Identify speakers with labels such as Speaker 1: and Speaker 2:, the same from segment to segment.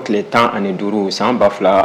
Speaker 1: tile 15 san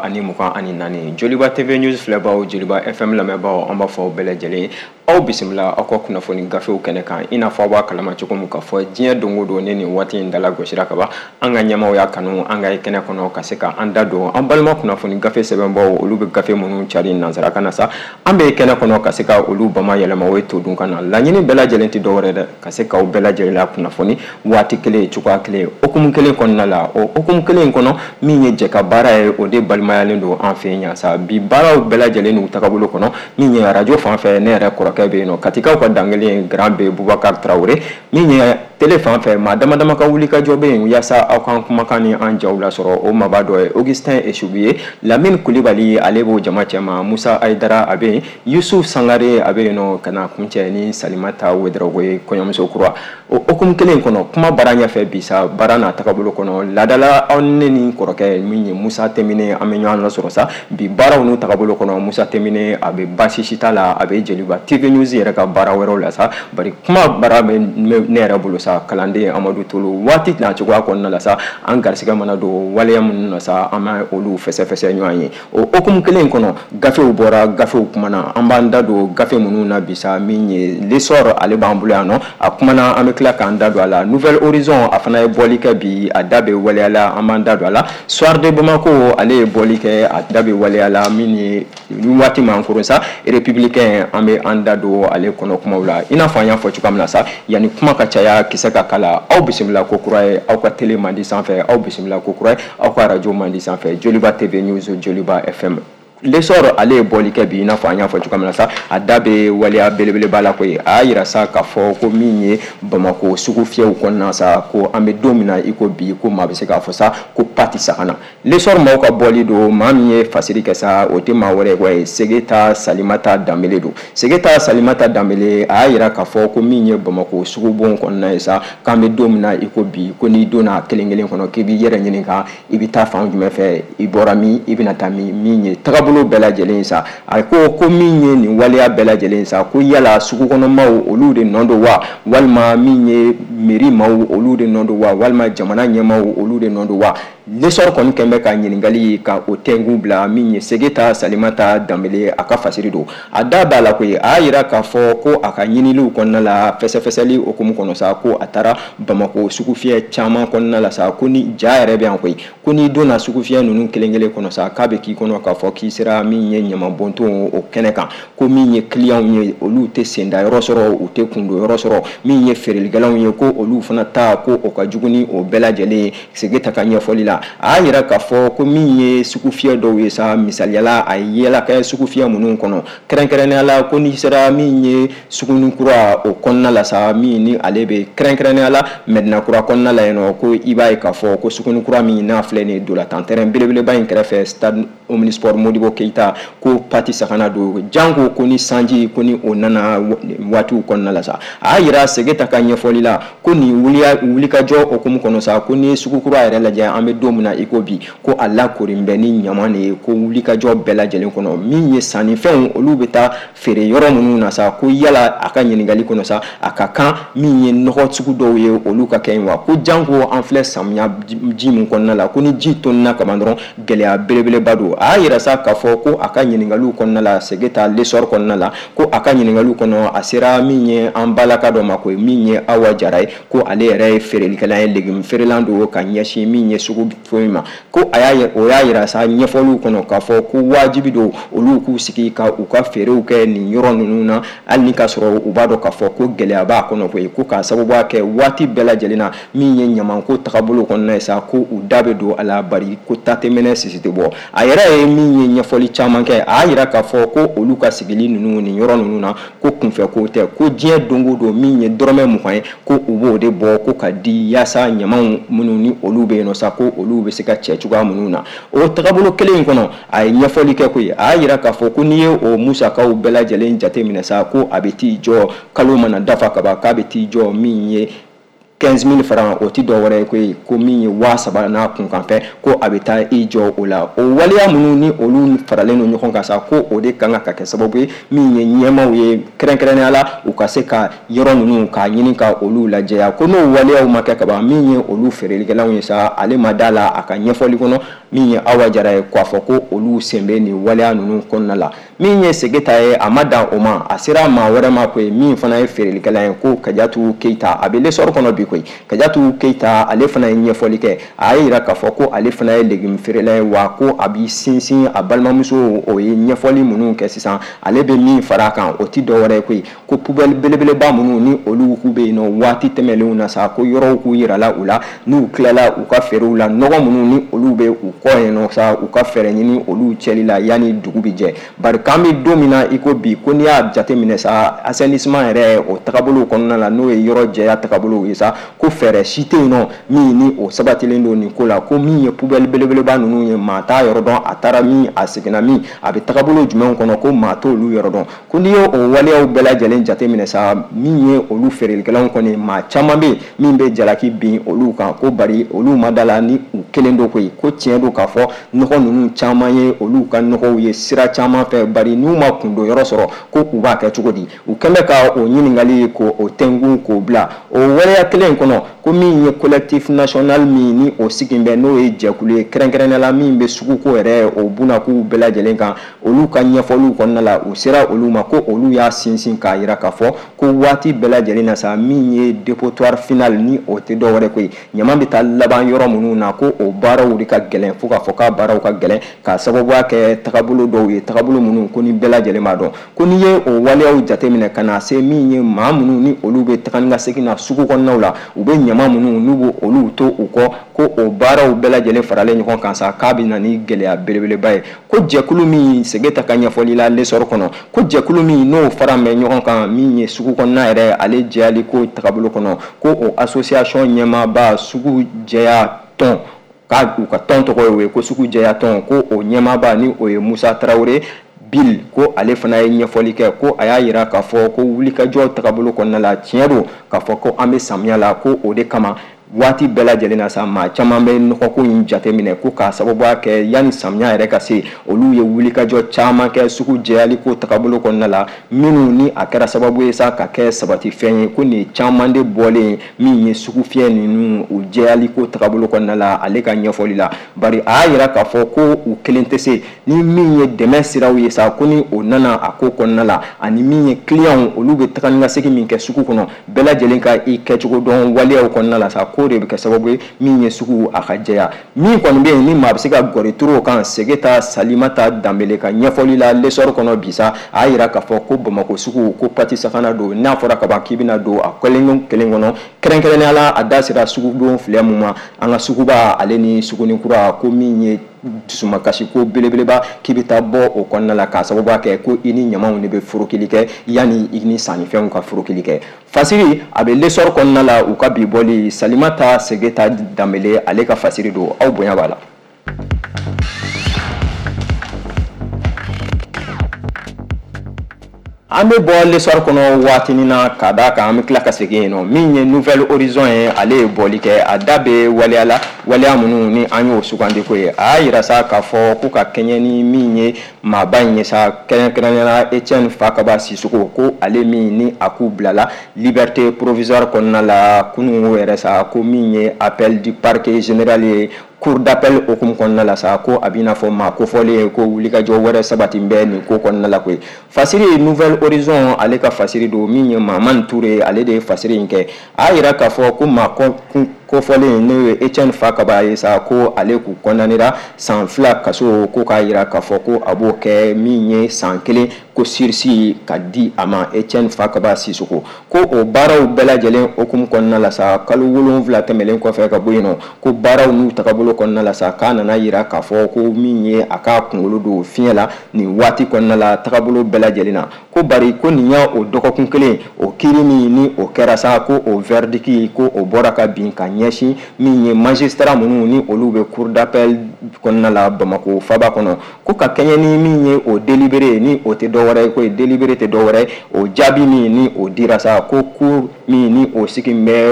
Speaker 1: 2024 Joliba TV News filɛbaw Joliba FM lamɛnbaw an b'a fɔ bɛɛ lajɛlen aw bisimila aw ka kunnafoni gafew kɛnɛ kan i n'a fɔ aw b'a kalama cogo min ka fɔ diɲɛ dongo don ne nin waati in dala gosira ka ban an ka ɲɛmaw y'a kanu an ka kɛnɛ kɔnɔ ka se ka an da don an balima kunnafoni gafe sɛbɛnbaw olu bɛ gafe minnu cari nansarakan na sa an bɛ kɛnɛ kɔnɔ ka se ka olu bama yɛlɛma o ye to dun kan na laɲini bɛɛ lajɛlen tɛ dɔwɛrɛ dɛ ka se ka bɛɛ lajɛlen la kunnafoni waati kelen cogoya kelen okumu kelen kɔnɔna la o okumu kelen kɔnɔ min ye jɛ ka baara ye o de balimayalen don an fɛ yan sa bi baaraw bɛɛ lajɛlen n'u tagabolo kɔnɔ min ye radio fan fɛ ne yɛrɛ kɔrɔkɛ bɛ yen nɔ katikaw ka dangelen grand bɛ Bubakar Traoré min ye télé fan fɛ maa dama dama ka wuli ka jɔ bɛ yen yaasa aw kan kumakan ni an jaw la sɔrɔ o mabaa dɔ ye Augustin Eshubiye Lamine Kulibali ale b'o jama cɛma Musa Aidara a bɛ yen Yusuf Sangare a bɛ yen nɔ ka na kuncɛ ni Salimata Wederawogo ye kɔɲɔmuso kura o hukumu kelen kɔnɔ kuma baara ɲɛfɛ bi sa baara n'a tagabolo kɔnɔ ladala aw ne ni kɔrɔkɛ min ye Musa Temine an bɛ ɲɔgɔn lasɔrɔ sa bi baaraw n'u tagabolo kɔnɔ Musa Temine a bɛ baasi si t'a la a bɛ Jeliba TV News yɛrɛ ka baara wɛrɛw la sa bari kuma baara bɛ ne yɛrɛ bolo sa kalanden Amadu Tolo waati n'a cogoya kɔnɔna la sa an garisɛgɛ mana don waleya minnu na sa an bɛ olu fɛsɛfɛsɛ ɲɔgɔn ye o hukumu kelen kɔnɔ gafew bɔra gafew kumana an b'an da don gafe minnu na bi sa min ye l'essor ale b'an bolo yan nɔ a kumana an bɛ tila k'an da don a la Nouvelle Horizon a fana ye bɔli kɛ bi a da bɛ waleya la an b'an da don a la Soir de Bamako ale ye bɔli kɛ a da bɛ waleya la min ye waati man koron sa Républicain an bɛ an da don ale kɔnɔ kumaw la i n'a fɔ an y'a fɔ cogoya min na sa yanni kuma ka caya kisɛ ka kala aw bisimila ko kura ye aw ka télé mandi sanfɛ aw bisimila ko kura ye aw ka radio mandi sanfɛ Joliba TV News Joliba FM l'essor ale ye bɔli kɛ bi i n'a fɔ an y'a fɔ cogoya min na sa a da bɛ waleya belebeleba la koyi a y'a yira sa k'a fɔ ko min ye Bamako sugu fiyɛw kɔnɔna sa ko an bɛ don min na i ko bi ko maa bɛ se k'a fɔ sa ko pati sagana l'essor maaw ka bɔli don maa min ye fasiri kɛ sa o tɛ maa wɛrɛ ye Segeta Salimata Danbele don Segeta Salimata Danbele a y'a yira k'a fɔ ko min ye Bamako sugu bon kɔnɔna ye sa k'an bɛ don min na i ko bi ko n'i donna kelen kelen kɔnɔ k'i b'i yɛrɛ ɲininka i bɛ taa fan jumɛn fɛ i bɔra min i bɛna taa min ye bolo bɛɛ lajɛlen sa a ko min ye nin waleya bɛɛ lajɛlen sa ko yala sugu kɔnɔ maaw olu de nɔ don wa walima min ye mairie maaw olu de nɔ don wa walima jamana ɲɛmaaw olu de nɔ don wa l'essor kɔni kɛn bɛ ka ɲininkali ka o tɛngun bila min ye Segeta Salimata Danbele a ka fasiri don a da b'a la koyi a y'a yira k'a fɔ ko a ka ɲiniliw kɔnɔna la fɛsɛfɛsɛli hukumu kɔnɔ sa ko a taara Bamako sugu fiyɛ caman kɔnɔna la sa ko ni ja yɛrɛ bɛ yan koyi ko n'i donna sugu fiyɛ ninnu kelen kelen kɔnɔ sa k'a bɛ k'i kɔnɔ k'a fɔ k'i sera min ye ɲamabɔnton o kɛnɛ kan ko min ye client ye olu tɛ senda yɔrɔ sɔrɔ u tɛ kundo yɔrɔ sɔrɔ min ye feerelikɛlaw ye ko olu fana ta ko o ka jugu ni o bɛɛ lajɛlen Segeta ka ɲɛfɔli la a y'a yira k'a fɔ ko min ye sugu fiyɛ dɔw ye sa misaliyala a yela kɛ sugu fiyɛ minnu kɔnɔ kɛrɛnkɛrɛnnenya la ko n'i sera min ye suguni kura o kɔnɔna la sa min ni ale bɛ kɛrɛnkɛrɛnnenya la Medina kura kɔnɔna la yen nɔ ko i b'a ye k'a fɔ ko suguni kura min n'a filɛ nin dolantan terrain belebeleba in kɛrɛfɛ stade Omnisport Modibo Keita ko pati sagana don jango ko ni sanji ko ni o nana waatiw kɔnɔna la sa a y'a yira Segeta ka ɲɛfɔli la ko nin wulikajɔ hukumu kɔnɔ sa ko ni sugu kura yɛrɛ lajɛ an bɛ don min na i ko bi ko a lakorin bɛ ni ɲama de ye ko wulikajɔ bɛɛ lajɛlen kɔnɔ min ye sannifɛnw olu bɛ taa feere yɔrɔ minnu na sa ko yala a ka ɲininkali kɔnɔ sa a ka kan min ye nɔgɔ sugu dɔw ye olu ka kɛ yen wa ko jango an filɛ samiya ji min kɔnɔna la ko ni ji tonina kaban dɔrɔn gɛlɛya belebeleba don a y'a yira sa k'a fɔ ko a ka ɲininkaliw kɔnɔna la Segeta l'essor kɔnɔna la ko a ka ɲininkaliw kɔnɔ a sera min ye an balaka dɔ ma ko min ye Awa Jara ye ko ale yɛrɛ ye feerelikɛla ye légume feerelan don ka ɲɛsin min ye sugu fɛn ma ko o y'a yira sa ɲɛfɔliw kɔnɔ k'a fɔ ko wajibi don olu k'u sigi ka u ka feerew kɛ nin yɔrɔ ninnu na hali ni ka sɔrɔ u b'a dɔn k'a fɔ ko gɛlɛya b'a kɔnɔ koyi ko k'a sababuya kɛ waati bɛɛ lajɛlen na min ye ɲamanko tagabolo kɔnɔna ye sa ko u da bɛ don a la bari ko tatemɛnɛ sisi tɛ bɔ a yɛrɛ ye min ye ɲɛfɔli caman kɛ a y'a yira k'a fɔ ko olu ka sigili ninnu nin yɔrɔ ninnu na ko kunfɛ ko tɛ ko diɲɛ don o don min ye dɔrɔmɛ 20 ye ko u b'o de bɔ ko ka di yaasa ɲamanw minnu ni olu bɛ yen nɔ sa ko olu bɛ se ka cɛ cogoya minnu na o tagabolo kelen in kɔnɔ a ye ɲɛfɔli kɛ koyi a y'a yira k'a fɔ ko n'i ye o musakaw bɛɛ lajɛlen jate minɛ sa ko a bɛ t'i jɔ kalo mana dafa ka ban k'a bɛ t'i jɔ min ye 15,000 francs o ti dɔ wɛrɛ ko min ye 3,000 n'a kunkanfɛ ko a bɛ taa i jɔ o la o waleya minnu ni olu faralen don ɲɔgɔn kan sa ko o de kan ka kɛ sababu ye min ye ɲɛmaw ye kɛrɛnkɛrɛnnenya la u ka se ka yɔrɔ ninnu k'a ɲini ka olu lajɛya ko n'o waleyaw ma kɛ kaban min ye olu feerelikɛlaw ye sa ale ma da la a ka ɲɛfɔli kɔnɔ min ye Awa Jara ye k'a fɔ ko olu sen bɛ nin waleya ninnu kɔnɔna la min ye Segeta ye a ma dan o ma a sera maa wɛrɛ ma koyi min fana ye feerelikɛla ye ko Kajatu Keita a bɛ lesɔr kɔnɔ bi koyi Kajatu Keita ale fana ye ɲɛfɔli kɛ a y'a yira k'a fɔ ko ale fana ye légume feerela ye wa ko a b'i sinsin a balimamuso o ye ɲɛfɔli minnu kɛ sisan ale bɛ min fara a kan o ti dɔ wɛrɛ ye koyi ko poubelle belebeleba minnu ni olu k'u bɛ yen nɔ waati tɛmɛnlenw na sa ko yɔrɔw k'u yirala u la n'u tilala u ka feerew la nɔgɔ minnu ni olu bɛ u kɔ yen nɔ sa u ka fɛɛrɛ ɲini olu cɛli la yanni dugu bi jɛ bari k'an bɛ don min na i ko bi ko n'i y'a jateminɛ sa assainissement yɛrɛ o tagabolo kɔnɔna la n'o ye yɔrɔ jɛya tagabolo ye sa ko fɛɛrɛ si tɛ yen nɔ min ni o sabatilen don nin ko la ko min ye poubelle belebeleba ninnu ye maa t'a yɔrɔ dɔn a taara min a seginna min a bɛ tagabolo jumɛn kɔnɔ ko maa t'olu yɔrɔ dɔn ko n'i ye o waleyaw bɛɛ lajɛlen jateminɛ sa min ye olu feerelikɛlaw kɔni maa caman bɛ yen min bɛ jalaki bin olu kan ko bari olu ma da la ni u kelen do koyi ko tiɲɛ do k'a fɔ nɔgɔ ninnu caman ye olu ka nɔgɔw ye sira caman fɛ bari n'u ma kundo yɔrɔ sɔrɔ ko u b'a kɛ cogo di u kɛn bɛ ka o ɲininkali ko o tɛngun k'o bila o waleya kelen kɔnɔ ko min ye collectif national min ni o sigin bɛ n'o ye jɛkulu ye kɛrɛnkɛrɛnnenya la min bɛ suguko yɛrɛ o bunakuu bɛɛ lajɛlen kan olu ka ɲɛfɔliw kɔnɔna la u sera olu ma ko olu y'a sinsin k'a yira k'a fɔ ko waati bɛɛ lajɛlen na sa min ye dépotoir final ni o tɛ dɔ wɛrɛ koyi ɲama bɛ taa laban yɔrɔ minnu na ko o baaraw de ka gɛlɛn fo k'a fɔ k'a baaraw ka gɛlɛn k'a sababuya kɛ tagabolo dɔw ye tagabolo minnu ko ni bɛɛ lajɛlen b'a dɔn ko n'i ye o waleyaw jateminɛ ka na se min ye maa minnu ni olu bɛ taga ni ka segin na sugu kɔnɔnaw la u bɛ ɲama minnu n'u b'o olu to u kɔ ko o baaraw bɛɛ lajɛlen faralen ɲɔgɔn kan sa k'a bɛ na ni gɛlɛya belebeleba ye ko jɛkulu min Segeta ka ɲɛfɔli la lesɔr kɔnɔ ko jɛkulu min n'o fara bɛ ɲɔgɔn kan min ye sugu kɔnɔna yɛrɛ ale jɛyali ko tagabolo kɔnɔ ko o association ɲɛmaaba sugu jɛya tɔn ka u ka tɔn tɔgɔ ye ko sugu jɛya tɔn ko o ɲɛmaaba ni o ye Musa Tarawele Bill ko ale fana ye ɲɛfɔli kɛ ko a y'a yira k'a fɔ ko wulikajɔ tagabolo kɔnɔna la tiɲɛ do k'a fɔ ko an bɛ samiya la ko o de kama waati bɛɛ lajɛlen na sa maa caman bɛ nɔgɔko in jateminɛ ko k'a sababuya kɛ yanni samiya yɛrɛ ka se olu ye wulikajɔ caman kɛ sugu jɛyali ko tagabolo kɔnɔna la minnu ni a kɛra sababu ye sa ka kɛ sabatifɛn ye ko nin caman de bɔlen min ye sugu fiyɛ ninnu u jɛyali ko tagabolo kɔnɔna la ale ka ɲɛfɔli la bari a y'a yira k'a fɔ ko u kelen tɛ se ni min ye dɛmɛ siraw ye sa ko ni o nana a ko kɔnɔna la ani min ye client olu bɛ taga ni ka segin min kɛ sugu kɔnɔ bɛɛ lajɛlen ka i kɛcogo dɔn waleyaw kɔnɔna la sa ko de bɛ kɛ sababu ye min ye sugu a ka jɛya min kɔni bɛ yen ni maa bɛ se ka gɔri turu o kan Segeta Salimata Danbele ka ɲɛfɔli la lesɔr kɔnɔ bi sa a y'a yira k'a fɔ ko Bamakɔ sugu ko pati safana don n'a fɔra ka ban k'i bɛna don a kelen kɔnɔ kɛrɛnkɛrɛnnenya la a da sera sugudon filɛ mun ma an ka suguba ale ni Sugunikura ko min ye dusumakasi ko belebeleba k'i bɛ taa bɔ o kɔnɔna la k'a sababuya kɛ ko i ni ɲamaw de bɛ forokili kɛ yanni i ni sannifɛnw ka forokili kɛ fasiri a bɛ lesɔr kɔnɔna la u ka bi bɔli Salimata Segeta Danbele ale ka fasiri don aw bonya b'a la. An bɛ bɔ lesɔr kɔnɔ waatinin na ka d'a kan an bɛ tila ka segin yen nɔ min ye Nouvelle Horizon ye ale ye bɔli kɛ a da bɛ waleya minnu ni an y'o sugandi ko ye a y'a yira sa k'a fɔ ko ka kɛɲɛ ni min ye maaba in ye sa kɛrɛnkɛrɛnnenya Etienne Fakaba Sisoko ko ale min ni a k'u bilala liberté provisoire kɔnɔna la kunun yɛrɛ sa ko min ye appel du parquet général ye cour d'appel hukumu kɔnɔna la sa ko a b'i n'a fɔ maa kofɔlen ye ko wulikajɔ wɛrɛ sabati bɛ nin ko kɔnɔna la koyi fasiri Nouvelle Horizon ale ka fasiri don min ye Mamani Toure ale de ye fasiri in kɛ a y'a yira k'a fɔ ko maa kofɔlen n'o ye Etienne Fakaba ye sa ko ale k'u kɔndanera san 2 kaso ko k'a yira k'a fɔ ko a b'o kɛ min ye san 1 ko sursis ka di a ma Etienne Fakaba Sisoko ko o baaraw bɛɛ lajɛlen hukumu kɔnɔna la sa kalo 7 tɛmɛlen kɔfɛ ka bɔ yen nɔ ko baaraw n'u tagabolo kɔnɔna la sa k'a nana yira k'a fɔ ko min ye a ka kunkolo don fiɲɛ la nin waati kɔnɔna la tagabolo bɛɛ lajɛlen na ko bari ko nin y'a o dɔgɔkun kelen o kiiri min ni o kɛra sa ko o verdict ko o bɔra ka bin ka ɲɛsin min ye magistrat minnu ni olu bɛ cour d'appel kɔnɔna la Bamako faba kɔnɔ ko ka kɛɲɛ ni min ye o délibéré ni o tɛ dɔwɛrɛ ye ko délibéré tɛ dɔwɛrɛ o jaabi min ni o dira sa ko cour min ni o sigi bɛ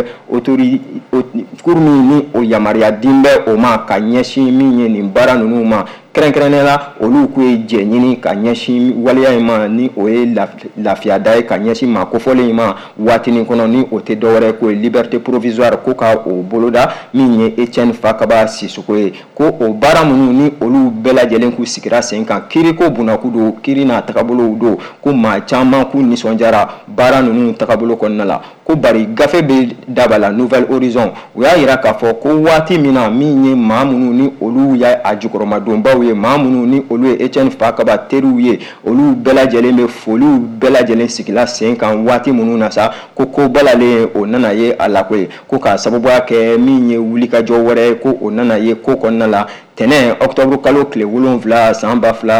Speaker 1: cour min ni o yamaruya din bɛ o ma ka ɲɛsin min ye nin baara ninnu ma kɛrɛnkɛrɛnnenya olu k'u ye jɛ ɲini ka ɲɛsin waleya in ma ni o ye lafiyada ye ka ɲɛsin maa kofɔlen in ma waatinin kɔnɔ ni o tɛ dɔwɛrɛ ko liberté provisoire ko ka o boloda min ye Etienne Fakaba Sisoko ye ko o baara minnu ni olu bɛɛ lajɛlen k'u sigira sen kan kiiri ko bunakun don kiiri n'a tagabolow don ko maa caman k'u nisɔndiyara baara ninnu tagabolo kɔnɔna la ko bari gafe bɛ daba la Nouvelle Horizon u y'a yira k'a fɔ ko waati min na min ye maa minnu ni olu y'a jukɔrɔmadonbaw ye maa minnu ni olu ye Etienne Fakaba teriw ye olu bɛɛ lajɛlen bɛ foliw bɛɛ lajɛlen sigila sen kan waati minnu na sa ko balalen o nana ye a la koyi ko k'a sababuya kɛ min ye wulikajɔ wɛrɛ ye ko o nana ye ko kɔnɔna la tɛnɛn octobre kalo tile 7 san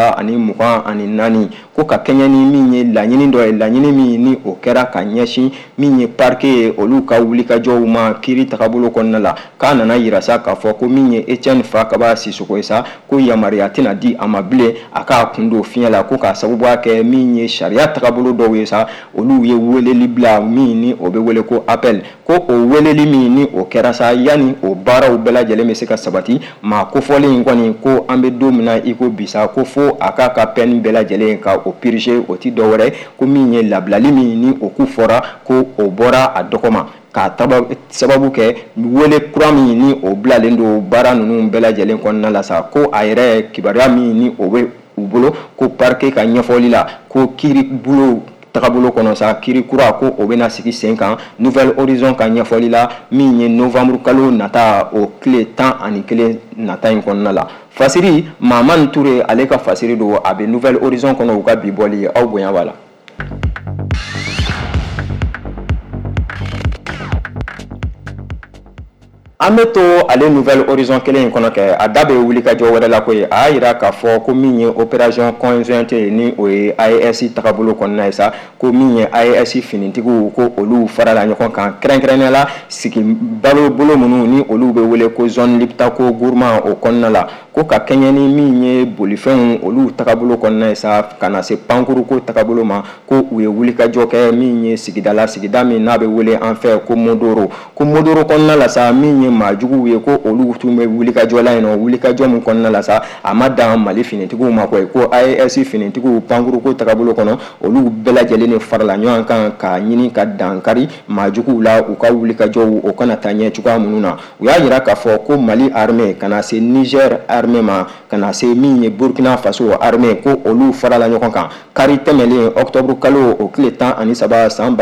Speaker 1: 2024 ko ka kɛɲɛ ni min ye laɲini dɔ ye laɲini min ni o kɛra ka ɲɛsin min ye parquet ye olu ka wulikajɔw ma kiiri tagabolo kɔnɔna la k'a nana yira sa k'a fɔ ko min ye Etienne Fakaba Sisoko ye sa ko yamaruya tɛna di a ma bilen a k'a kun don fiɲɛ la ko k'a sababuya kɛ min ye sariya tagabolo dɔw ye sa olu ye weleli bila min ni o bɛ wele ko appel ko o weleli min ni o kɛra sa yanni o baaraw bɛɛ lajɛlen bɛ se ka sabati maa kofɔlen in kɔni ko an bɛ don min na i ko bisa ko fo a k'a ka peine bɛɛ lajɛlen ka o purger o ti dɔwɛrɛ ko min ye labilali min ni o ku fɔra ko o bɔra a dɔgɔma k'a sababu kɛ wele kura min ni o bilalen don baara ninnu bɛɛ lajɛlen kɔnɔna la sa ko a yɛrɛ kibaruya min ni o bɛ u bolo ko parquet ka ɲɛfɔli la ko kiiri bolo tagabolo kɔnɔ sa kiiri kura ko o bɛna sigi sen kan Nouvelle Horizon ka ɲɛfɔli la min ye novembre kalo nata o tile 11 nata in kɔnɔna la fasiri Mamani Ture ale ka fasiri don a bɛ Nouvelle Horizon kɔnɔ u ka bi bɔli aw bonya b'a la. An bɛ to ale Nouvelle Horizon kelen in kɔnɔ kɛ a da bɛ wulikajɔ wɛrɛ la koyi a y'a yira k'a fɔ ko min ye opération conjointe ni o ye AES tagabolo kɔnɔna ye sa ko min ye AES finitigiw ko olu farala ɲɔgɔn kan kɛrɛnkɛrɛnnenya la sigi balo bolo minnu ni olu bɛ wele ko zone Liptako Gourma o kɔnɔna la ko ka kɛɲɛ ni min ye bolifɛnw olu tagabolo kɔnɔna ye sa ka na se pankuruko tagabolo ma ko u ye wulikajɔ kɛ min ye sigida min n'a bɛ wele an fɛ ko Modoro kɔnɔna la sa min ye maajuguw ye ko olu tun bɛ wulikajɔ la yen nɔ wulikajɔ min kɔnɔna la sa a ma dan Mali finitigiw ma koyi ko AES finitigiw pankuruko tagabolo kɔnɔ olu bɛɛ lajɛlen de farala ɲɔgɔn kan k'a ɲini ka dankari maajuguw la u ka wulikajɔw o kana taa ɲɛ cogoya minnu na u y'a yira k'a fɔ ko Mali armée kana se Niger armée ma kana se min ye Burkina Faso armée ko olu farala ɲɔgɔn kan kari tɛmɛlen octobre kalo o tile 13 san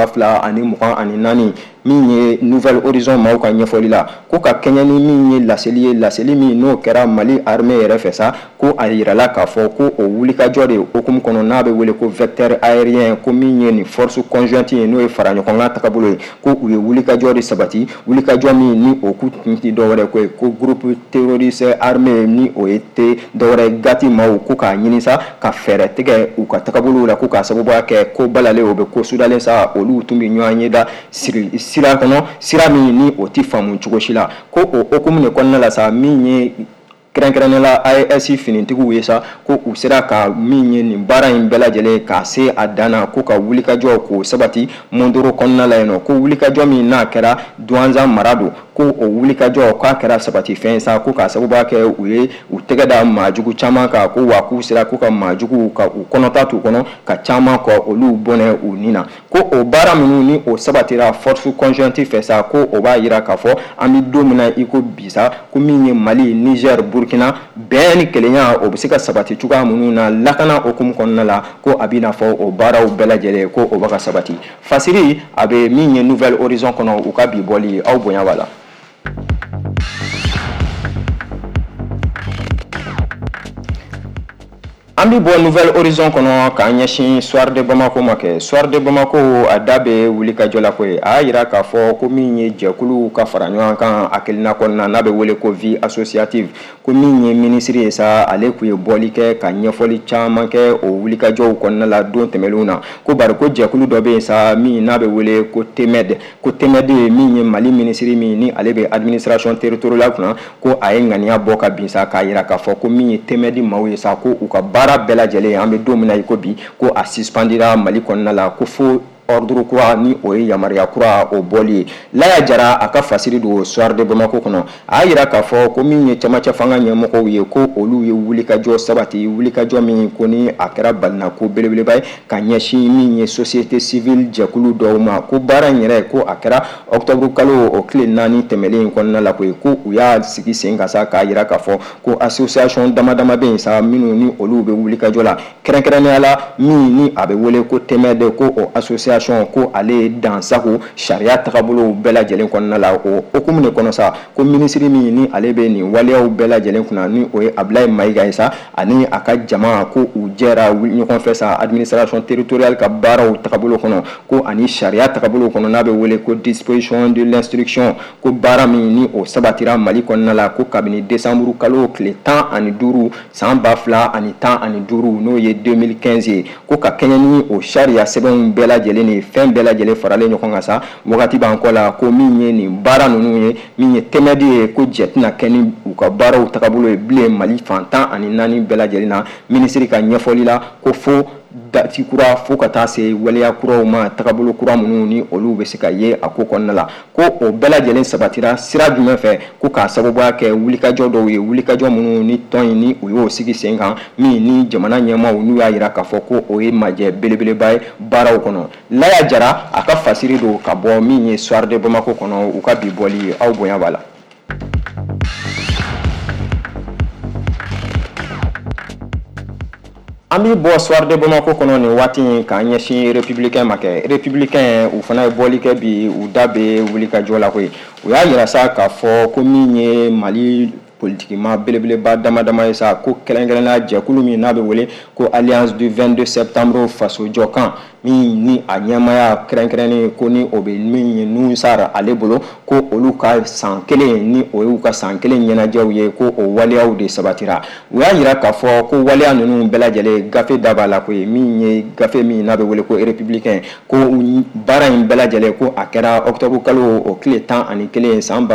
Speaker 1: 2024 min ye Nouvelle Horizon maaw ka ɲɛfɔli la ko ka kɛɲɛ ni min ye laseli min n'o kɛra Mali armée yɛrɛ fɛ sa ko a yirala k'a fɔ ko o wulikajɔ de hukumu kɔnɔ n'a bɛ wele ko vecteur aérien ko min ye ni force conjointe ye n'o ye fara ɲɔgɔn kan tagabolo ye ko u ye wulikajɔ de sabati wulikajɔ min ni o ku tun tɛ dɔwɛrɛ ko groupe terroriste armé ni o ye tɛ dɔwɛrɛ gati maaw ko k'a ɲini sa ka fɛɛrɛ tigɛ u ka tagabolo la ko k'a sababuya kɛ ko balalen o bɛ ko sudalen sa olu tun bɛ ɲɔgɔn ye da sira kɔnɔ sira min ni o tɛ faamu cogo si la ko o hukumu de kɔnɔna la sa min ye kɛrɛnkɛrɛnnenya AES finitigiw ye sa ko u sera ka min ye nin baara in bɛɛ lajɛlen k'a se a dan na ko ka wulikajɔ k'o sabati Modoro kɔnɔna la yen nɔ ko wulikajɔ min n'a kɛra Douentza mara don ko o wulikajɔ k'a kɛra sabati fɛn sa ko k'a sababuya kɛ u ye u tɛgɛ da maajugu caman kan ko wa k'u sera ko ka maajuguw ka u kɔnɔta t'u kɔnɔ ka caman kɔ olu bɔnɛ u ni na ko o baara minnu ni o sabatira force conjointe fɛ sa ko o b'a yira k'a fɔ an bɛ don min na i ko bi sa ko min ye Mali Niger Burkina bɛn ni kelenya o bɛ se ka sabati cogoya minnu na lakana hukumu kɔnɔna la ko a bɛ n'a fɔ o baaraw bɛɛ lajɛlen ko o bɛ ka sabati fasiri a bɛ min ye Nouvelle Horizon kɔnɔ u ka bi bɔli aw bonya b'a la. An bɛ bɔ Nouvelle Horizon kɔnɔ k'an ɲɛsin Soir de Bamako ma kɛ. Soir de Bamako a da bɛ wulikajɔ la ko ye. A y'a jira k'a fɔ ko min ye jɛkulu ka fara ɲɔgɔn kan hakilina kɔnɔna n'a bɛ wele ko vie associative, ko min ye ministre ye sa ale tun ye bɔli kɛ ka ɲɛfɔli caman kɛ o wulikajɔw kɔnɔna la don tɛmɛnlenw na. Ko bari ko jɛkulu dɔ bɛ yen sa min n'a bɛ wele ko TEMED, ko TEMED ye min ye Mali ministre min ni ale bɛ administration territoriale kunna, ko a ye ŋaniya bɔ ka bin sa k'a jira k'a fɔ ko min ye TEMED maaw ye sa ko u ka baara bɛɛ lajɛlen an bɛ don min na i ko bi ko a suspendira Mali kɔnɔna la ko fo ordre kura ni o ye yamaruya kura o bɔli ye. Laya Jara a ka fasiri don Soir de Bamako kɔnɔ a y'a jira k'a fɔ ko min ye cɛmancɛ fanga ɲɛmɔgɔw ye ko olu ye wulikajɔ sabati, wulikajɔ min ko ni a kɛra balinako belebeleba ye ka ɲɛsin min ye société civile jɛkulu dɔw ma, ko baara in yɛrɛ ko a kɛra octobre kalo o tile 4 tɛmɛlen kɔnɔna la ko ye ko u y'a sigi sen kan sa k'a jira k'a fɔ ko association dama dama bɛ yen sa minnu ni olu bɛ wulikajɔ la, kɛrɛnkɛrɛnnenya la min ni a bɛ wele ko TEMED, ko o association ko ale dansago sariya tagabolo bɛɛ lajɛlen kɔnɔna la. O hukumu de kɔnɔ sa ko ministre min ni ale bɛ nin waleyaw bɛɛ lajɛlen kunna ni o ye Ablaye Mayiga ye sa ani a ka jama ko u jɛra ɲɔgɔn fɛ sa administration territoriale ka baaraw tagabolo kɔnɔ, ko ani sariya tagabolo kɔnɔ n'a bɛ wele ko disposition de l'instruction, ko baara min ni o sabatira Mali kɔnɔna la ko kabini décembre kalo tile 15 san 2015 n'o ye 2015 ye, ko ka kɛɲɛ ni o sariya sɛbɛnw bɛɛ lajɛlen ni fɛn bɛɛ lajɛlen faralen ɲɔgɔn kan sa wagati b'an kɔ la ko min ye nin baara ninnu ye min ye TEMED ye ko jɛ tɛna kɛ ni u ka baaraw tagabolo ye bilen Mali fan 14 bɛɛ lajɛlen na. Ministre ka ɲɛfɔli la ko fo dati kura fo ka taa se waleya kuraw ma tagabolo kura minnu ni olu bɛ se ka ye a ko kɔnɔna la, ko o bɛɛ lajɛlen sabatira sira jumɛn fɛ ko k'a sababuya kɛ wulikajɔ dɔw ye, wulikajɔ minnu ni tɔn in ni o y'o sigi sen kan min ni jamana ɲɛmaaw n'u y'a jira k'a fɔ ko o ye majɛ belebeleba ye baaraw kɔnɔ. Laya Jara a ka fasiri don ka bɔ min ye Soir de Bamako kɔnɔ u ka bi bɔli aw bonya b'a la. An bɛ bɔ Soir de Bamako kɔnɔ nin waati in k'an ɲɛsin républicain ma kɛ. Républicain u fana ye bɔli kɛ bi u da bɛ wulikajɔ la koyi. U y'a jira sa k'a fɔ ko min ye Mali politiquement belebeleba dama dama ye sa ko kɛrɛnkɛrɛnnenya jɛkulu min n'a bɛ wele ko Alliance du 22 septembre faso jɔkan min ni a ɲɛmaya kɛrɛnkɛrɛnnen ko ni o bɛ min ye Nusar ale bolo ko olu ka san kelen ni o y'u ka san kelen ɲɛnajɛw ye ko o waleyaw de sabatira. U y'a jira k'a fɔ ko waleya ninnu bɛɛ lajɛlen gafe da b'a la ko ye min ye gafe min n'a bɛ wele ko républicain, ko baara in bɛɛ lajɛlen ko a kɛra octobre kalo o tile 11 san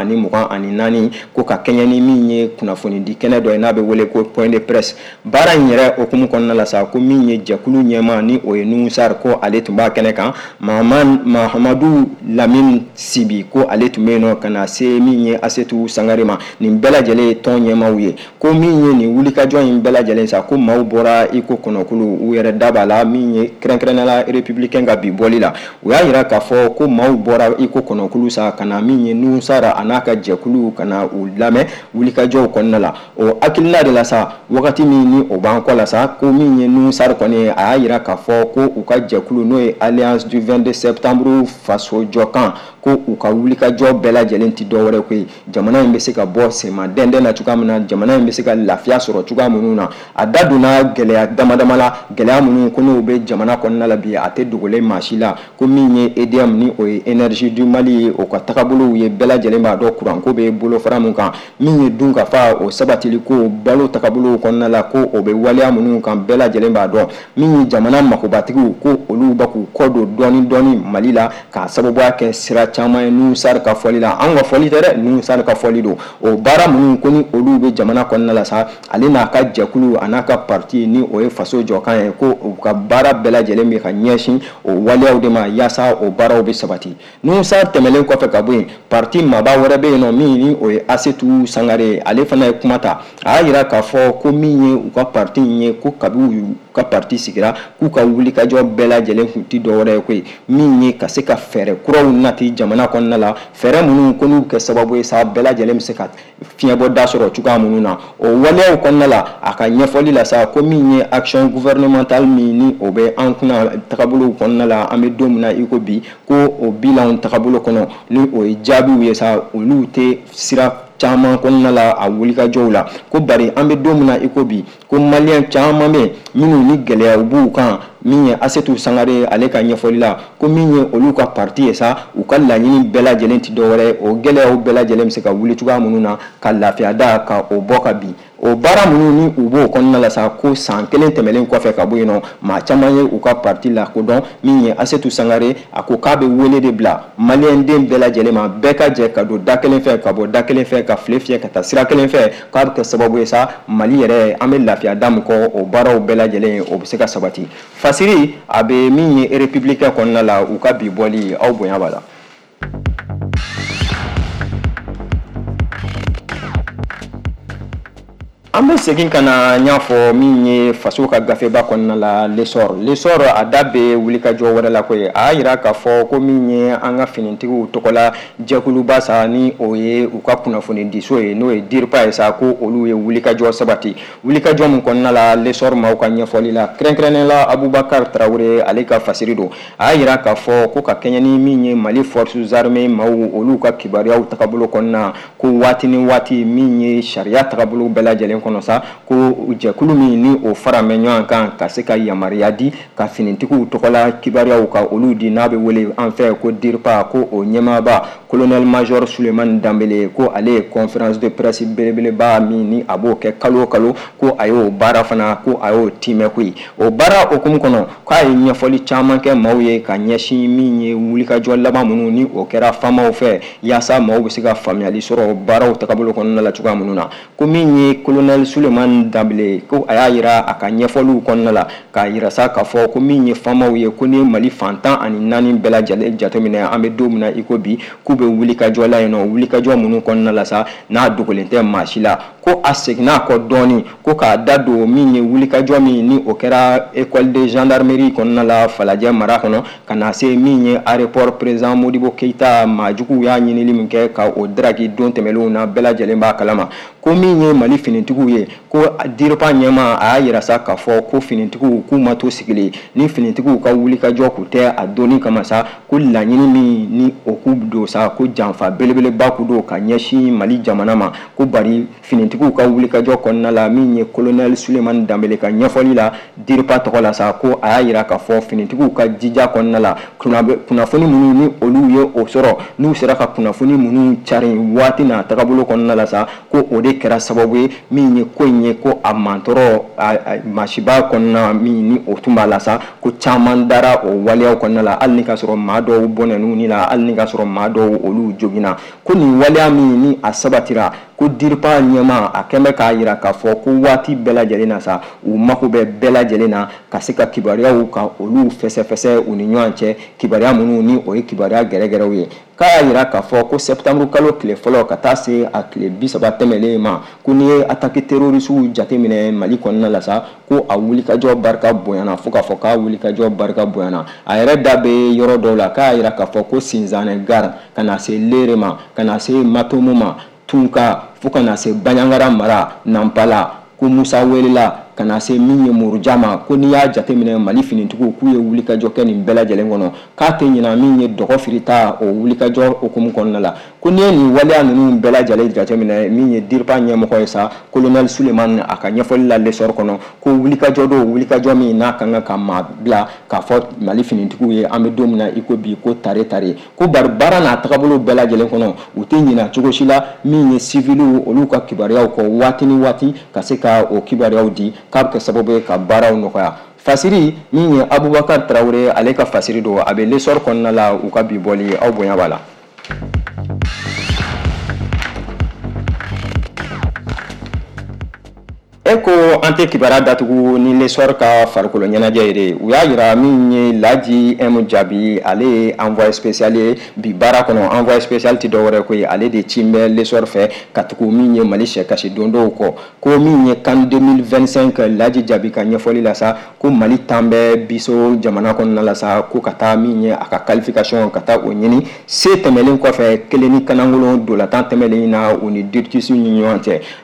Speaker 1: 2024 ko ka kɛɲɛ ni min ye kunnafoni di kɛnɛ dɔ ye n'a bɛ wele ko point de presse. Baara in yɛrɛ hukumu kɔnɔna la sa ko min ye jɛkulu ɲɛma ni o ye Nusar ko ale tun b'a kɛnɛ kan, Mahamadu Lamine Sibi ko ale tun bɛ yen nɔ ka na se min ye Asetu Sangare ma, nin bɛɛ lajɛlen ye tɔn ɲɛmaw ye, ko min ye nin wulikajɔ in bɛɛ lajɛlen sa ko maaw bɔra i ko kɔnɔkulu u yɛrɛ da b'a la min ye kɛrɛnkɛrɛnnenya républicain ka bi bɔli la. U y'a jira k'a fɔ ko maaw bɔra i ko kɔnɔkulu sa ka na min ye Nusar a n'a ka jɛkulu ka na u lamɛn wulikajɔw kɔnɔna la. O hakilina de la sa wagati min ni o b'an kɔ la sa ko min ye Nusar kɔni a y'a jira k'a fɔ ko u ka jɛkulu n'o ye Alliance du 22 septembre faso jɔkan ko u ka wulikajɔ bɛɛ lajɛlen ti dɔwɛrɛ ko ye jamana in bɛ se ka bɔ sema dɛndɛn na cogoya min na, jamana in bɛ se ka lafiya sɔrɔ cogoya minnu na. A da donna gɛlɛya damadama la, gɛlɛya minnu ko n'u bɛ jamana kɔnɔna la bi a tɛ dogolen maa si la, ko min ye EDM ni o ye énergie du Mali ye o ka tagabolow ye bɛɛ lajɛlen b'a dɔn courant ko bɛ bolofara min kan min ye dun ka fa o sabatili ko balo tagabolow kɔnɔna la ko o bɛ waleya minnu kan bɛɛ lajɛlen b'a dɔn min ye jamana makobatigiw ko olu bɛ k'u kɔ don dɔɔni Mali la k'a sababuya kɛ sira caman ye Nusar ka fɔli la. An ka fɔli tɛ dɛ, Nusar ka fɔli don. O baara minnu ko ni olu bɛ jamana kɔnɔna la sa ale n'a ka jɛkulu a n'a ka parti ni o ye faso jɔkan ye ko u ka baara bɛɛ lajɛlen bɛ ka ɲɛsin o waleyaw de ma yaasa o baaraw bɛ sabati. Nusar tɛmɛlen kɔfɛ ka bɔ yen parti maba wɛrɛ bɛ yen nɔ min ni o ye Asetu Sangare ale fana ye kuma ta a y'a jira k'a fɔ ko min ye u ka parti in ye ko kabi u ka parti sigira k'u ka wulikajɔ bɛɛ lajɛlen kun ti dɔwɛrɛ ye koyi min ye ka se ka fɛɛrɛ kuraw nati jamana kɔnɔna la, fɛɛrɛ minnu ko n'u kɛ sababu ye sa bɛɛ lajɛlen bɛ se ka fiɲɛbɔ da sɔrɔ cogoya minnu na. O waleyaw kɔnɔna la a ka ɲɛfɔli la sa ko min ye action gouvernementale min ni o bɛ an kunna tagabolow kɔnɔna la an bɛ don min na i ko bi ko o bilanw tagabolo kɔnɔ ni o ye jaabiw ye sa olu tɛ sira caman kɔnɔna la a wulikajɔw la ko bari an bɛ don min na i ko bi ko maliyɛn caman bɛ minnu ni gɛlɛyaw b'u kan min ye Asetu Sangare ale ka ɲɛfɔli la ko min ye olu ka parti ye sa u ka laɲini bɛɛ lajɛlen tɛ dɔwɛrɛ o gɛlɛyaw bɛɛ lajɛlen bɛ se ka wuli cogoya minnu na ka lafiya da ka o bɔ ka bin o baara minnu ni u b'o kɔnɔna la sa ko san kelen tɛmɛlen kɔfɛ ka bɔ yen nɔ maa caman ye u ka parti la kodɔn min ye Asetu Sangare a ko k'a bɛ wele de bila maliyɛnden bɛɛ lajɛlen ma bɛɛ ka jɛ ka don da kelen fɛ ka bɔ da kelen fɛ ka file fiyɛ ka taa sira kelen fɛ k'a bɛ kɛ sababu ye sa Mali yɛrɛ an bɛ lafiya da min kɔ o baaraw bɛɛ lajɛlen o bɛ se ka sabati Fasiri a bɛ min ye républicain kɔnɔna la u ka bi bɔli aw bonya b'a la. An bɛ segin ka na n y'a fɔ min ye faso ka gafeba kɔnɔna la lesor a da bɛ wulikajɔ wɛrɛ la ko ye a y'a jira k'a fɔ ko min ye an ka finitigiw tɔgɔ la jɛkuluba sa ni o ye u ka kunnafoni diso ye n'o ye DIRPA ye sa ko olu ye wulikajɔ sabati wulikajɔ min kɔnɔna la lesor maaw ka ɲɛfɔli la kɛrɛnkɛrɛnnen la Abubakar Traoré ale ka fasiri don a y'a jira k'a fɔ ko ka kɛɲɛ ni min ye Mali forces armées maaw olu ka kibaruyaw tagabolo kɔnɔna ko waati ni waati min ye sariya tagabolo bɛɛ lajɛlen kɔnɔ sa ko jɛkulu min ni o faramɛ ɲɔgɔn kan ka se ka yamaruya di ka finitigiw tɔgɔla kibaruyaw ka olu di n'a bɛ wele an fɛ ko DIRPA ko o ɲɛmaaba colonel major Sulemani Danbele ko ale ye conférence de presse belebeleba min ni a b'o kɛ kalo kalo ko a y'o baara fana ko a y'o timɛ koyi o baara hukumu kɔnɔ k'a ye ɲɛfɔli caman kɛ maaw ye ka ɲɛsin min ye wulikajɔ laban minnu ni o kɛra faamaw fɛ yaasa maaw bɛ se ka faamuyali sɔrɔ baaraw tagabolo kɔnɔna la cogoya minnu na ko min ye colonel Sulemani Danbele ko a y'a jira a ka ɲɛfɔliw kɔnɔna la k'a jira sa k'a fɔ ko min ye faamaw ye ko ni Mali fantan ani naani bɛɛ lajɛlen jateminɛ an bɛ don min na i ko bi k'u bɛ wulikajɔ la yen nɔ wulikajɔ minnu kɔnɔna la sa n'a dogolen tɛ maa si la ko a seginna kɔ dɔɔni ko k'a da don min ye wulikajɔ min ni o kɛra école de gendarmerie kɔnɔna la Falajɛ mara kɔnɔ ka na se min ye aéroport président Modibo Keita maajuguw y'a ɲinili min kɛ ka o daraki don tɛmɛlenw na bɛɛ lajɛlen b'a kalama ko min ye Mali finitigiw ye ko DIRPA ɲɛma a y'a jira sa k'a fɔ ko finitigiw k'u ma to sigilen ni finitigiw ka wulikajɔ k'u tɛ a donni kama sa ko laɲini min ni o k'u don sa ko janfa belebeleba k'u don ka ɲɛsin Mali jamana ma ko bari finitigiw ka wulikajɔ kɔnɔna la min ye colonel Sulemani Danbele ka ɲɛfɔli la DIRPA tɔgɔ la sa ko a y'a jira k'a fɔ finitigiw ka jija kɔnɔna la kunnafoni minnu ni olu ye o sɔrɔ n'u sera ka kunnafoni minnu cari waati n'a tagabolo kɔnɔna la sa ko o de kɛra sababu ye min ye ko in ye ko a mantɔrɔ masiba kɔnɔna min ni o tun b'a la sa ko caman dara o waleyaw kɔnɔna la hali ni ka sɔrɔ maa dɔw bɔnɛn'u ni la hali ni ka sɔrɔ maa dɔw olu joginna ko nin waleya min ni a sabatira ko DIRPA ɲɛma a kɛn bɛ k'a jira k'a fɔ ko waati bɛɛ lajɛlen na sa u mako bɛ bɛɛ lajɛlen na ka se ka kibaruyaw ka olu fɛsɛfɛsɛ u ni ɲɔgɔn cɛ kibaruya minnu ni o ye kibaruya gɛrɛgɛrɛw ye k'a y'a jira k'a fɔ ko septembre kalo tile fɔlɔ ka taa se a tile 30 tɛmɛlen ma ko n'i ye attaque terroriste jateminɛ Mali kɔnɔna la sa ko a wulikajɔ barika bonyana fo k'a fɔ k'a wulikajɔ barika bonyana a yɛrɛ da bɛ yɔrɔ dɔw la k'a jira k'a fɔ ko Sinzanɛ Gare ka na se Lere ma ka na se Matomo ma Tunka fo ka na se Baɲangara mara Nampala ko Musa Welela ka na se min ye Muruja ma ko n'i y'a jateminɛ Mali finitigiw k'u ye wulikajɔ kɛ nin bɛɛ lajɛlen kɔnɔ k'a tɛ ɲina min ye dɔgɔ firita o wulikajɔ hukumu kɔnɔna la ko n'i ye nin waleya ninnu bɛɛ lajɛlen jateminɛ min ye DIRPA ɲɛmɔgɔ ye sa colonel Sulemani a ka ɲɛfɔli la lesor kɔnɔ ko wulikajɔ do wulikajɔ min n'a kan ka maa bila k'a fɔ Mali finitigiw ye an bɛ don min na i ko bi ko tare ko bari baara n'a tagabolo bɛɛ lajɛlen kɔnɔ u tɛ ɲina cogo si la min ye civiliw olu ka kibaruyaw kɔ waati ni waati ka se ka o kibaruyaw di k'a bɛ kɛ sababu ye ka baaraw nɔgɔya fasiri min ye Abubakar Traoré ale ka fasiri don a bɛ lesor kɔnɔna la u ka bi bɔli aw bonya b'a la. Eko an tɛ kibaruya datugu ni lesor ka farikolo ɲɛnajɛ ye de u y'a jira min ye Laji M Jabi ale ye envoyé spécial ye bi baara kɔnɔ envoyé spécial tɛ dɔwɛrɛ ko ye ale de ci bɛ lesor fɛ ka tugu min ye Mali sɛkasi don dɔw kɔ ko min ye CAN 2025 Laji Jabi ka ɲɛfɔli la sa ko Mali tan bɛ biso jamana kɔnɔna la sa ko ka taa min ye a ka qualification ka taa o ɲini se tɛmɛlen kɔfɛ kelen ni kanangolon dolatan tɛmɛlen na u ni DIRTIS ni ɲɔgɔn cɛ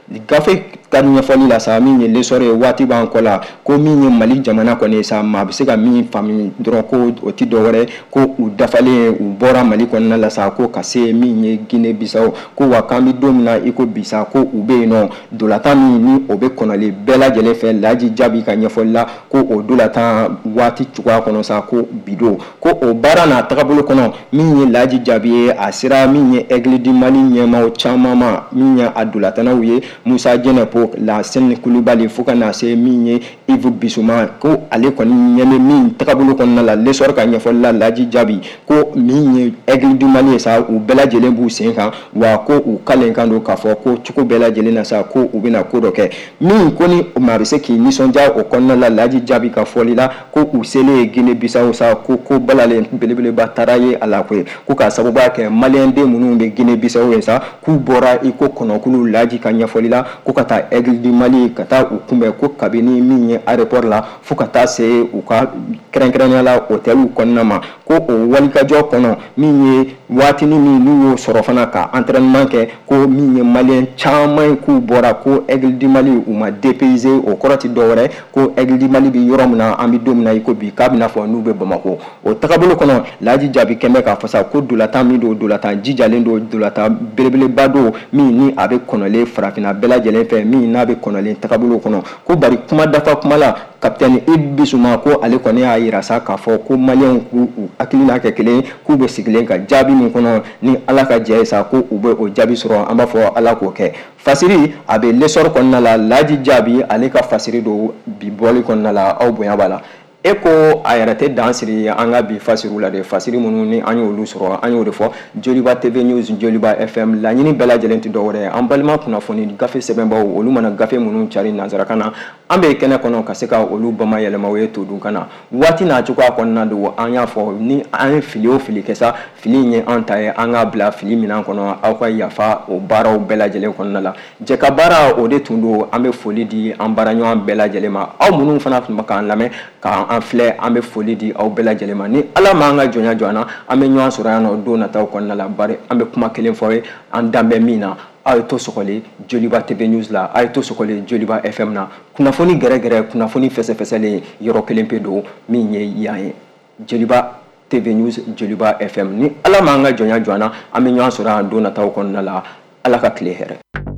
Speaker 1: gafe ka ɲɛfɔli la sa min ye lesɔrɔ ye waati b'an kɔ la ko min ye Mali jamana kɔni sa maa bɛ se ka min faamu dɔrɔn ko o ti dɔwɛrɛ ko u dafalen u bɔra Mali kɔnɔna la sa ko ka se min ye Guinée Bissau ko wa k'an bɛ don min na i ko bi sa ko u bɛ yen nɔ dolatan min ni o bɛ kɔnɔli bɛɛ lajɛlen fɛ Laji Jabi ka ɲɛfɔli la ko o dolatan waati cogoya kɔnɔ sa ko bidon ko o baara n'a tagabolo kɔnɔ min ye Laji Jabi ye a sera min ye Aigle du Mali ɲɛmaaw caman ma min ye a dolatanaw ye Musa Jɛnɛpo la Seni Kulibali fo ka na se min ye Yves Bissouma ko ale kɔni ɲɛ bɛ min tagabolo kɔnɔna la lesɔrɔ ka ɲɛfɔli la Laji Jabi ko min ye Aigle du Mali ye sa u bɛɛ lajɛlen b'u sen kan wa ko u kalen kan don k'a fɔ ko cogo bɛɛ lajɛlen na sa ko u bɛna ko dɔ kɛ min ko ni maa bɛ se k'i nisɔndiya o kɔnɔna la Laji Jabi ka fɔli la ko u selen ye Guinée Bissau sa ko balalen belebeleba taara ye a la koyi ko k'a sababuya kɛ maliyɛn den minnu bɛ Guinée Bissau ye sa k'u bɔra i ko kɔnɔkulu Laji ka ɲɛfɔli la ko ka taa Aigle du Mali ka taa u kunbɛn ko kabini min ye aéroport la fo ka taa se u ka kɛrɛnkɛrɛnnenya la hôtel kɔnɔna ma ko o walikajɔ kɔnɔ min ye waatini min n'u y'o sɔrɔ fana ka entraînement kɛ ko min ye maliyɛn caman k'u bɔra ko Aigle du Mali u ma dépayser o kɔrɔ ti dɔwɛrɛ ko Aigle du Mali bɛ yɔrɔ min na an bɛ don min na i ko bi k'a bɛna fɔ n'u bɛ Bamako o tagabolo kɔnɔ Laji Jabi kɛmɛ k'a fɔ sa ko dolatan min don dolatan jijalen don dolatan belebeleba don min ni a bɛ kɔnɔlen farafinna bɛɛ lajɛlen fɛ min n'a bɛ kɔnɔlen tagabolo kɔnɔ ko bari kuma dafa kuma la Capitaine Yves Bissouma ko ale kɔni y'a yira sa k'a fɔ ko maliyɛnw k'u hakilina kɛ kelen k'u bɛ sigilen ka jaabi min kɔnɔ ni Ala ka jɛ ye sa ko u bɛ o jaabi sɔrɔ an b'a fɔ Ala k'o kɛ fasiri a bɛ lesɔrɔ kɔnɔna la Laji Jabi ale ka fasiri don bi bɔli kɔnɔna la aw bonya b'a la e ko a yɛrɛ tɛ dan siri an ka bi fasiriw la de fasiri minnu ni an y'olu sɔrɔ an y'o de fɔ Joliba TV News Joliba FM laɲini bɛɛ lajɛlen tɛ dɔwɛrɛ ye an balima kunnafoni gafe sɛbɛnbaw olu mana gafe minnu cari nanzarakan na an bɛ kɛnɛ kɔnɔ ka se ka olu bamayɛlɛma o ye to dun kana waati n'a cogoya kɔnɔna don an y'a fɔ ni an ye fili o fili kɛ sa fili in ye an ta ye an k'a bila fili minan kɔnɔ aw ka yafa o baaraw bɛɛ lajɛlen kɔnɔna la jɛka baara o de tun don an bɛ foli di an baaraɲɔgɔn bɛɛ lajɛlen ma aw minnu fana tun bɛ k'an lamɛn k'an filɛ an bɛ foli di aw bɛɛ lajɛlen ma ni Ala ma an ka jɔnya jɔ an na an bɛ ɲɔgɔn sɔrɔ yan nɔ don nataw kɔnɔna la bari an bɛ kuma kelen fɔ ye an dan bɛ min na aw ye to sɔgɔlen Joliba TV News la aw ye to sɔgɔlen Joliba FM na kunnafoni gɛrɛgɛrɛ kunnafoni fɛsɛfɛsɛlen yɔrɔ kelen pe don min ye yan ye Joliba TV News Joliba FM ni Ala ma an ka jɔnya jɔ an na an bɛ ɲɔgɔn sɔrɔ yan don nataw kɔnɔna la Ala ka tile hɛrɛ